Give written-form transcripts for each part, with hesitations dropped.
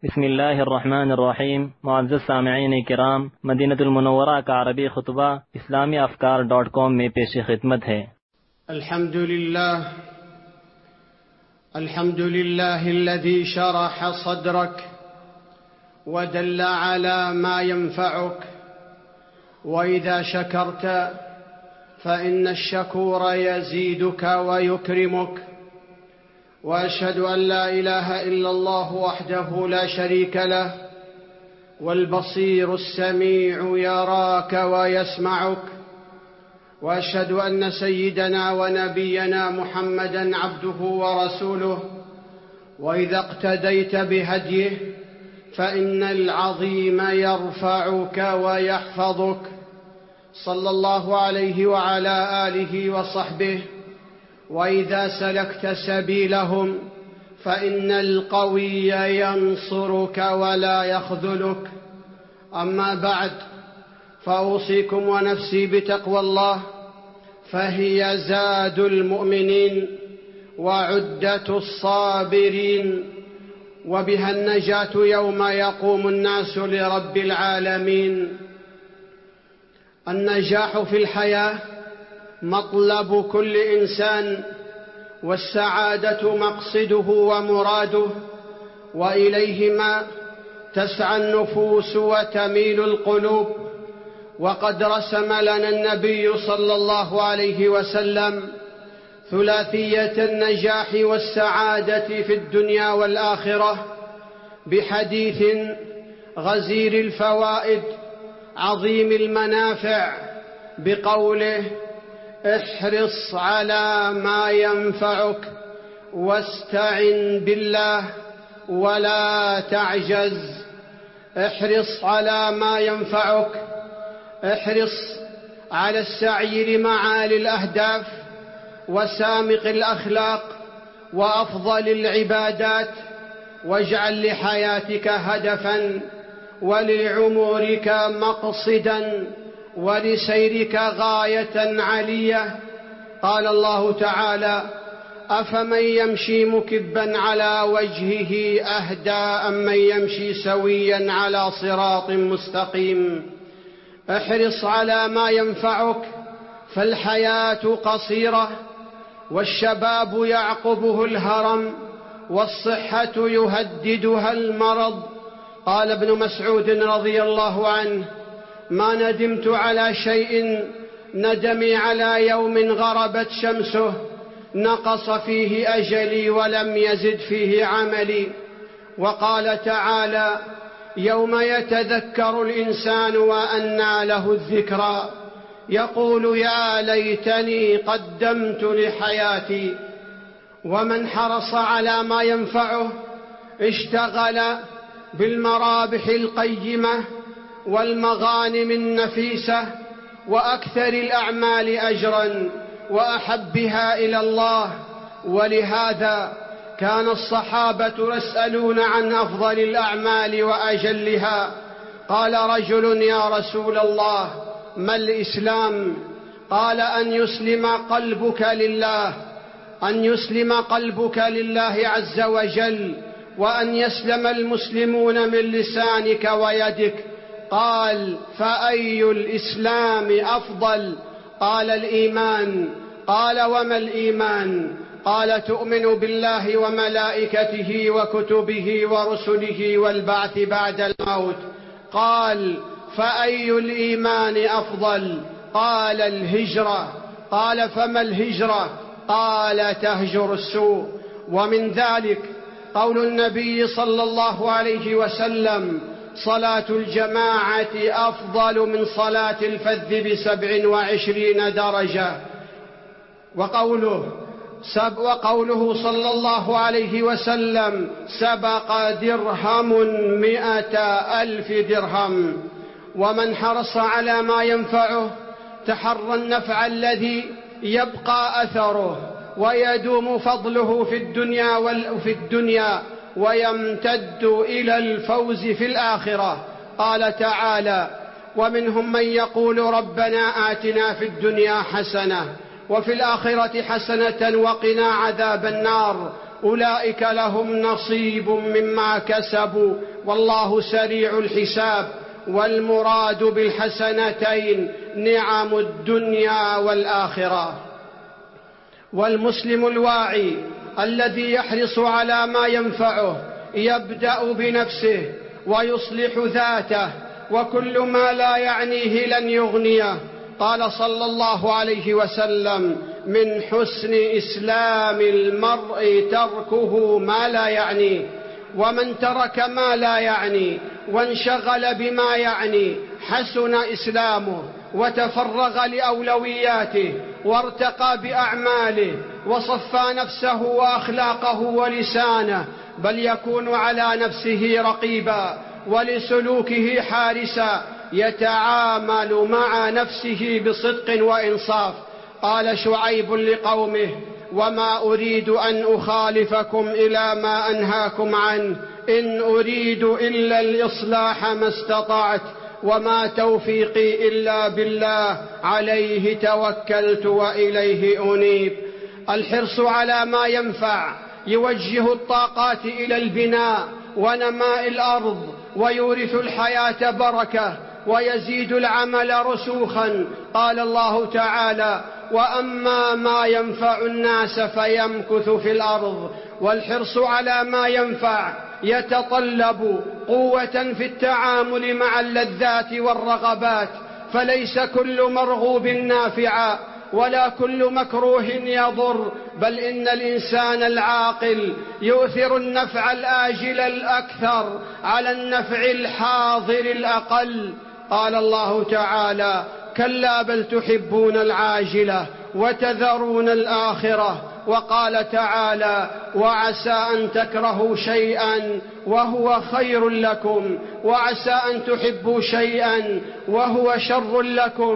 بسم اللہ الرحمن الرحیم۔ معزز سامعین کرام، مدینہ المنورہ کا عربی خطبہ اسلامی افکار.com میں پیش خدمت ہے۔ الحمد لله الذي شرح صدرك ودل على ما ينفعك، وإذا شكرت فإن الشكور يزيدك ويكرمك، وأشهد أن لا إله إلا الله وحده لا شريك له والبصير السميع يراك ويسمعك، وأشهد أن سيدنا ونبينا محمدًا عبده ورسوله، وإذا اقتديت بهديه فإن العظيم يرفعك ويحفظك، صلى الله عليه وعلى آله وصحبه، وإذا سلكت سبيلهم فإن القوي ينصرك ولا يخذلك. أما بعد، فأوصيكم ونفسي بتقوى الله، فهي زاد المؤمنين وعدة الصابرين، وبها النجاة يوم يقوم الناس لرب العالمين. النجاح في الحياة مطلب كل إنسان، والسعادة مقصده ومراده، وإليهما تسعى النفوس وتميل القلوب. وقد رسم لنا النبي صلى الله عليه وسلم ثلاثية النجاح والسعادة في الدنيا والآخرة بحديث غزير الفوائد عظيم المنافع، بقوله: احرص على ما ينفعك واستعن بالله ولا تعجز. احرص على ما ينفعك، احرص على السعي لمعالي الأهداف وسامق الأخلاق وأفضل العبادات، واجعل لحياتك هدفا ولعمرك مقصدا ولسيرك غاية علية. قال الله تعالى: أفمن يمشي مكبا على وجهه أهدى أمن يمشي سويا على صراط مستقيم. احرص على ما ينفعك، فالحياة قصيرة، والشباب يعقبه الهرم، والصحة يهددها المرض. قال ابن مسعود رضي الله عنه: ما ندمت على شيء ندمي على يوم غربت شمسه نقص فيه أجلي ولم يزد فيه عملي. وقال تعالى: يوم يتذكر الإنسان وأنى له الذكرى يقول يا ليتني قدمت لحياتي. ومن حرص على ما ينفعه اشتغل بالمرابح القيمة والمغانم النفيسة وأكثر الأعمال أجرا وأحبها إلى الله. ولهذا كان الصحابة يسألون عن أفضل الأعمال وأجلها. قال رجل: يا رسول الله، ما الإسلام؟ قال: أن يسلم قلبك لله عز وجل، وأن يسلم المسلمون من لسانك ويدك. قال: فأي الإسلام أفضل؟ قال: الإيمان. قال: وما الإيمان؟ قال: تؤمن بالله وملائكته وكتبه ورسله والبعث بعد الموت. قال: فأي الإيمان أفضل؟ قال: الهجرة. قال: فما الهجرة؟ قال: تهجر السوء. ومن ذلك قول النبي صلى الله عليه وسلم: صلاة الجماعة أفضل من صلاة الفذ ب27 درجة. وقوله صلى الله عليه وسلم: سبق درهم 100,000 درهم. ومن حرص على ما ينفعه تحرى النفع الذي يبقى أثره ويدوم فضله في الدنيا ويمتد إلى الفوز في الآخرة. قال تعالى: ومنهم من يقول ربنا آتنا في الدنيا حسنة وفي الآخرة حسنة وقنا عذاب النار. أولئك لهم نصيب مما كسبوا والله سريع الحساب. والمراد بالحسنتين نعم الدنيا والآخرة. والمسلم الواعي الذي يحرص على ما ينفعه يبدأ بنفسه ويصلح ذاته، وكل ما لا يعنيه لن يغنيه. قال صلى الله عليه وسلم: من حسن إسلام المرء تركه ما لا يعنيه. ومن ترك ما لا يعني وانشغل بما يعني حسن إسلامه وتفرغ لأولوياته وارتقى بأعماله وصفى نفسه وأخلاقه ولسانه، بل يكون على نفسه رقيبا ولسلوكه حارسا، يتعامل مع نفسه بصدق وإنصاف. قال شعيب لقومه: وما أريد أن أخالفكم إلى ما أنهاكم عنه، إن أريد إلا الإصلاح ما استطعت، وما توفيقي إلا بالله، عليه توكلت وإليه أنيب. الحرص على ما ينفع يوجه الطاقات إلى البناء ونماء الأرض، ويورث الحياة بركة، ويزيد العمل رسوخا. قال الله تعالى: وأما ما ينفع الناس فيمكث في الأرض. والحرص على ما ينفع يتطلب قوة في التعامل مع اللذات والرغبات، فليس كل مرغوب نافعا ولا كل مكروه يضر، بل إن الإنسان العاقل يؤثر النفع الآجل الأكثر على النفع الحاضر الأقل. قال الله تعالى: كلا بل تحبون العاجلة وتذرون الآخرة. وقال تعالى: وعسى أن تكرهوا شيئا وهو خير لكم، وعسى أن تحبوا شيئا وهو شر لكم،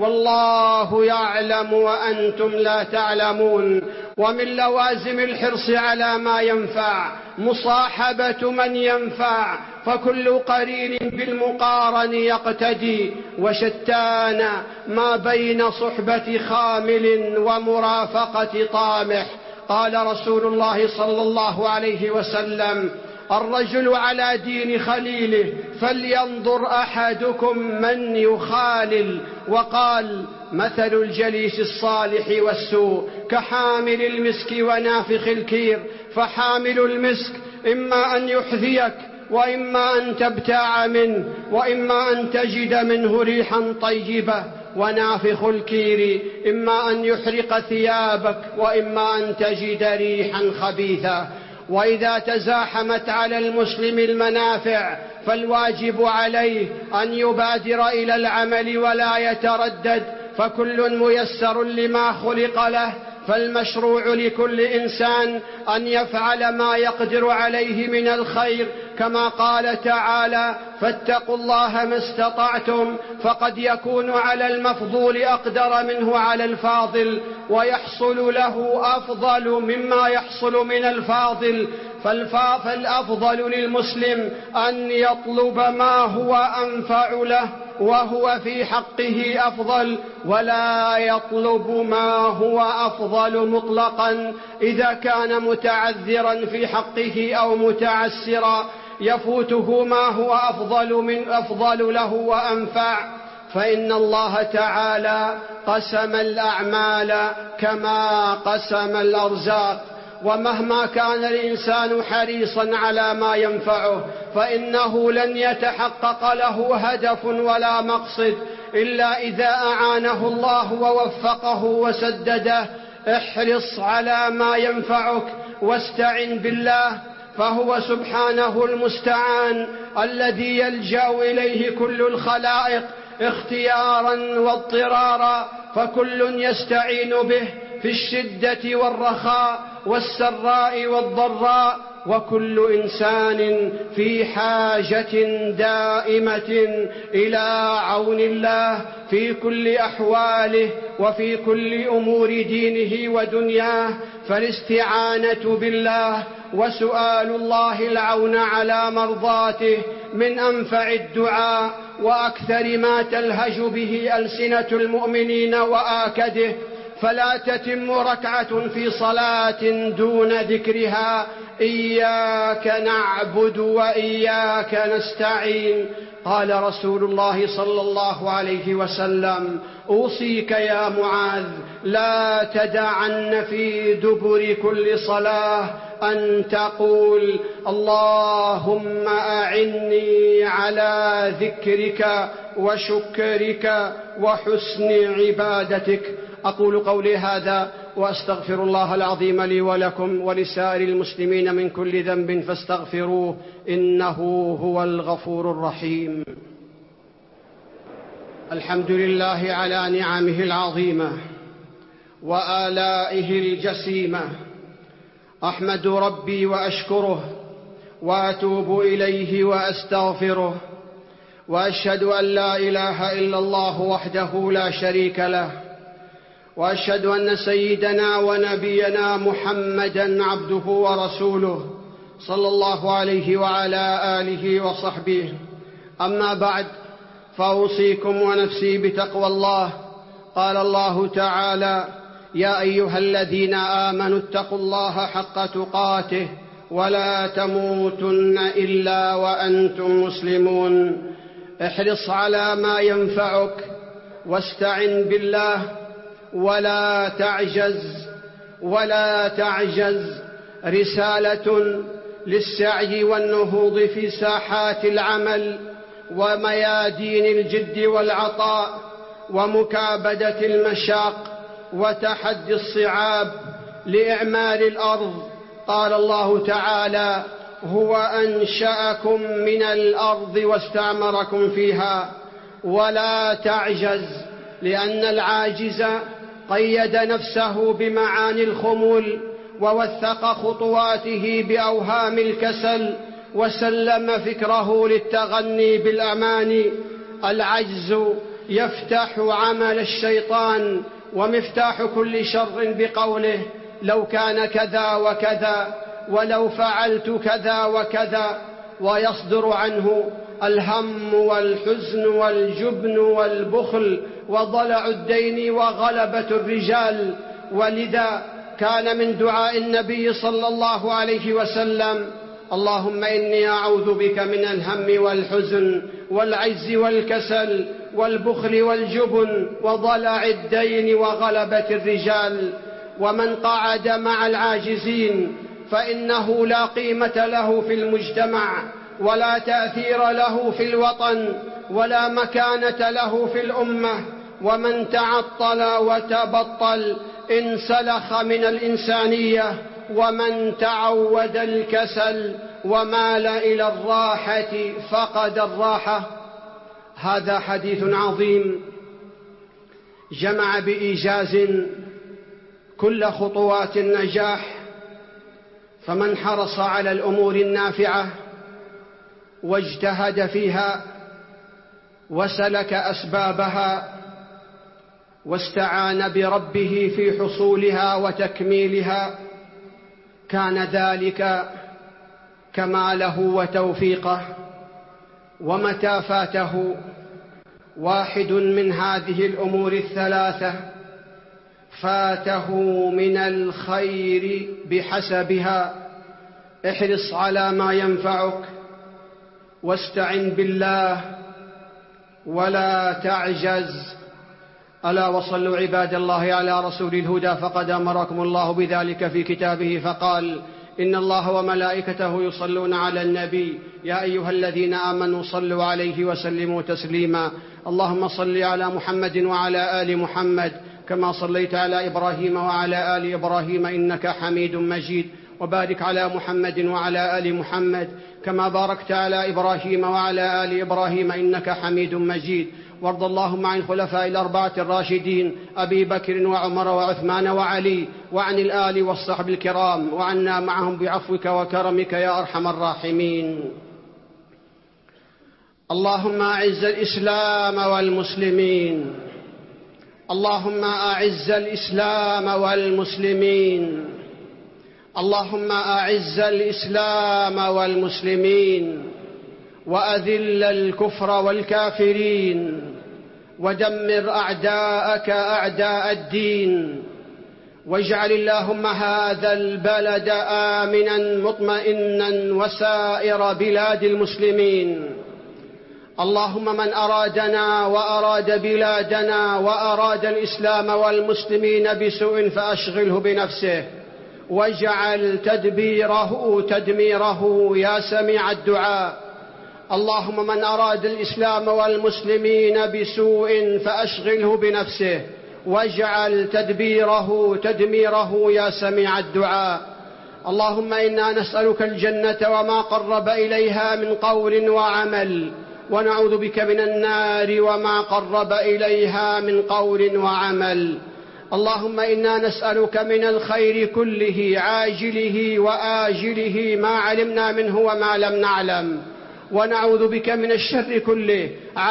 والله يعلم وأنتم لا تعلمون. ومن لوازم الحرص على ما ينفع مصاحبة من ينفع، فكل قرين بالمقارن يقتدي، وشتان ما بين صحبة خامل ومرافقة طامح. قال رسول الله صلى الله عليه وسلم: الرجل على دين خليله فلينظر أحدكم من يخالل. وقال: مثل الجليس الصالح والسوء كحامل المسك ونافخ الكير، فحامل المسك إما أن يحذيك وإما أن تبتاع منه وإما أن تجد منه ريحا طيبة، ونافخ الكير إما أن يحرق ثيابك وإما أن تجد ريحا خبيثة. وإذا تزاحمت على المسلم المنافع فالواجب عليه أن يبادر إلى العمل ولا يتردد، فكل ميسر لما خلق له. فالمشروع لكل إنسان أن يفعل ما يقدر عليه من الخير، كما قال تعالى: فاتقوا الله ما استطعتم. فقد يكون على المفضول أقدر منه على الفاضل، ويحصل له أفضل مما يحصل من الفاضل. فالأفضل للمسلم أن يطلب ما هو أنفع له وهو في حقه أفضل، ولا يطلب ما هو أفضل مطلقا. إذا كان متعذرا في حقه أو متعسرا يفوته ما هو أفضل له وأنفع، فإن الله تعالى قسم الأعمال كما قسم الأرزاق. ومهما كان الإنسان حريصا على ما ينفعه فإنه لن يتحقق له هدف ولا مقصد إلا إذا أعانه الله ووفقه وسدده. احرص على ما ينفعك واستعن بالله، فهو سبحانه المستعان الذي يلجأ إليه كل الخلائق اختيارا واضطرارا، فكل يستعين به في الشدة والرخاء والسراء والضراء، وكل إنسان في حاجة دائمة إلى عون الله في كل أحواله وفي كل أمور دينه ودنياه. فالاستعانة بالله وسؤال الله العون على مرضاته من أنفع الدعاء وأكثر ما تلهج به ألسنة المؤمنين وآكده. فلا تتم ركعة في صلاة دون ذكرها إياك نعبد وإياك نستعين. قال رسول الله صلى الله عليه وسلم: أوصيك يا معاذ لا تدعن في دبر كل صلاة أن تقول: اللهم أعني على ذكرك وشكرك وحسن عبادتك. أقول قولي هذا وأستغفر الله العظيم لي ولكم ولسائر المسلمين من كل ذنب فاستغفروه إنه هو الغفور الرحيم. الحمد لله على نعمه العظيمة وآلائه الجسيمة. أحمد ربي وأشكره وأتوب إليه وأستغفره، وأشهد أن لا إله إلا الله وحده لا شريك له، وأشهد أن سيدنا ونبينا محمدًا عبده ورسوله صلى الله عليه وعلى آله وصحبه. أما بعد، فأوصيكم ونفسي بتقوى الله. قال الله تعالى: يا أيها الذين آمنوا اتقوا الله حق تقاته ولا تموتن إلا وأنتم مسلمون. احرص على ما ينفعك واستعن بالله ولا تعجز. رسالة للسعي والنهوض في ساحات العمل وميادين الجد والعطاء ومكابدة المشاق وتحدي الصعاب لإعمار الأرض. قال الله تعالى: هو أنشأكم من الأرض واستعمركم فيها. ولا تعجز، لأن العاجز قيد نفسه بمعاني الخمول ووثق خطواته بأوهام الكسل وسلم فكره للتغني بالأماني. العجز يفتح عمل الشيطان ومفتاح كل شر بقوله: لو كان كذا وكذا ولو فعلت كذا وكذا. ويصدر عنه الهم والحزن والجبن والبخل وضلع الدين وغلبة الرجال. ولذا كان من دعاء النبي صلى الله عليه وسلم: اللهم إني أعوذ بك من الهم والحزن والعجز والكسل والبخل والجبن وضلع الدين وغلبة الرجال. ومن قعد مع العاجزين فإنه لا قيمة له في المجتمع ولا تأثير له في الوطن ولا مكانة له في الأمة. ومن تعطل وتبطل انسلخ من الإنسانية، ومن تعود الكسل ومال إلى الراحة فقد الراحة. هذا حديث عظيم جمع بإيجاز كل خطوات النجاح. فمن حرص على الأمور النافعة واجتهد فيها وسلك أسبابها واستعان بربه في حصولها وتكميلها، كان ذلك كماله وتوفيقه. ومتى فاته واحد من هذه الأمور الثلاثة فاته من الخير بحسبها. احرص على ما ينفعك واستعن بالله ولا تعجز. ألا وصلوا عباد الله على رسول الهدى، فقد أمركم الله بذلك في كتابه فقال: إن الله وملائكته يصلون على النبي يا أيها الذين آمنوا صلوا عليه وسلموا تسليما. اللهم صل على محمد وعلى آل محمد كما صليت على إبراهيم وعلى آل إبراهيم إنك حميد مجيد. وبارك على محمد وعلى آل محمد كما باركت على إبراهيم وعلى آل إبراهيم إنك حميد مجيد. وارض اللهم عن الخلفاء الأربعة الراشدين أبي بكر وعمر وعثمان وعلي، وعن الآل والصحب الكرام، وعنا معهم بعفوك وكرمك يا أرحم الراحمين. اللهم أعز الإسلام والمسلمين، اللهم أعز الإسلام والمسلمين، اللهم أعز الإسلام والمسلمين، وأذل الكفر والكافرين، ودمر أعداءك أعداء الدين، واجعل اللهم هذا البلد آمنا مطمئنا وسائر بلاد المسلمين. اللهم من أرادنا وأراد بلادنا وأراد الإسلام والمسلمين بسوء فأشغله بنفسه، واجعل تدبيره تدميره يا سميع الدعاء. اللهم من أراد الإسلام والمسلمين بسوء فأشغله بنفسه، واجعل تدبيره تدميره يا سميع الدعاء. اللهم إنا نسألك الجنة وما قرب إليها من قول وعمل، ونعوذ بك من النار وما قرب إليها من قول وعمل. اللهم إنا نسألك من الخير كله عاجله وآجله ما علمنا منه وما لم نعلم، ونعوذ بك من الشر كله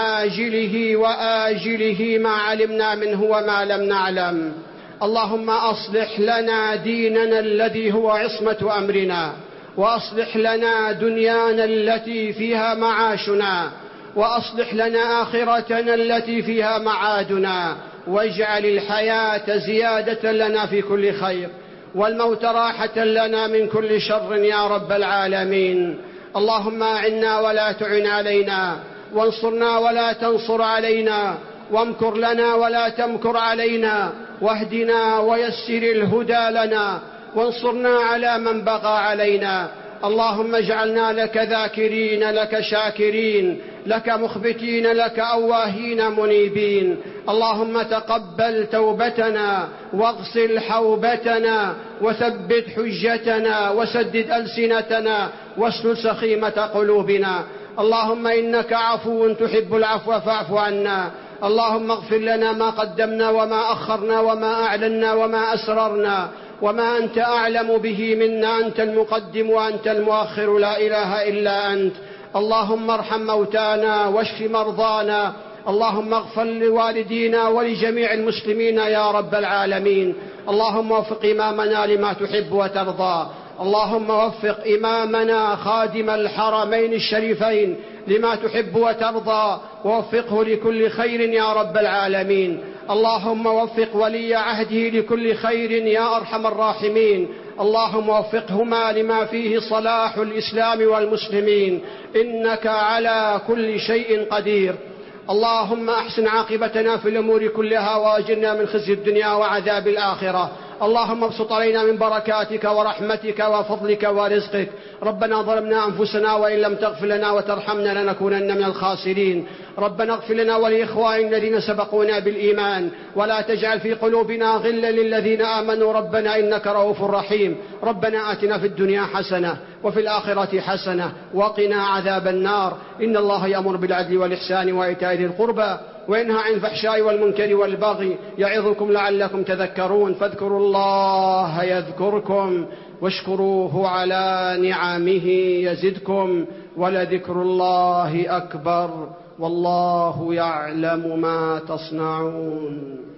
عاجله وآجله ما علمنا منه وما لم نعلم. اللهم أصلح لنا ديننا الذي هو عصمة أمرنا، وأصلح لنا دنيانا التي فيها معاشنا، وأصلح لنا آخرتنا التي فيها معادنا، واجعل الحياة زيادة لنا في كل خير، والموت راحة لنا من كل شر يا رب العالمين. اللهم أعنا ولا تعن علينا، وانصرنا ولا تنصر علينا، وامكر لنا ولا تمكر علينا، واهدنا ويسر الهدى لنا، وانصرنا على من بغى علينا. اللهم اجعلنا لك ذاكرين لك شاكرين لك مخبتين لك أواهين منيبين. اللهم تقبل توبتنا، واغسل حوبتنا، وثبت حجتنا، وسدد ألسنتنا، واسلل سخيمة قلوبنا. اللهم إنك عفو تحب العفو فاعف عنا. اللهم اغفر لنا ما قدمنا وما أخرنا وما أعلنا وما أسررنا وما أنت أعلم به منا، أنت المقدم وأنت المؤخر، لا إله إلا أنت. اللهم ارحم موتانا واشف مرضانا. اللهم اغفر لوالدينا ولجميع المسلمين يا رب العالمين. اللهم وفق إمامنا لما تحب وترضى. اللهم وفق إمامنا خادم الحرمين الشريفين لما تحب وترضى، ووفقه لكل خير يا رب العالمين. اللهم وفق ولي عهده لكل خير يا أرحم الراحمين. اللهم وفقهما لما فيه صلاح الإسلام والمسلمين، إنك على كل شيء قدير. اللهم أحسن عاقبتنا في الأمور كلها، وأجرنا من خزي الدنيا وعذاب الآخرة. اللهم ابسط علينا من بركاتك ورحمتك وفضلك ورزقك. ربنا ظلمنا أنفسنا وإن لم تغفر لنا وترحمنا لنكونن من الخاسرين. ربنا اغفر لنا ولإخواننا الذين سبقونا بالإيمان، ولا تجعل في قلوبنا غلا للذين آمنوا ربنا إنك رؤوف رحيم. ربنا آتنا في الدنيا حسنة وفي الآخرة حسنة وقنا عذاب النار. إن الله يأمر بالعدل والإحسان وإيتاء ذي القربى وينهى عن الفحشاء والمنكر والبغي يعظكم لعلكم تذكرون. فاذكروا الله يذكركم واشكروه على نعمه يزدكم، ولذكر الله أكبر، والله يعلم ما تصنعون.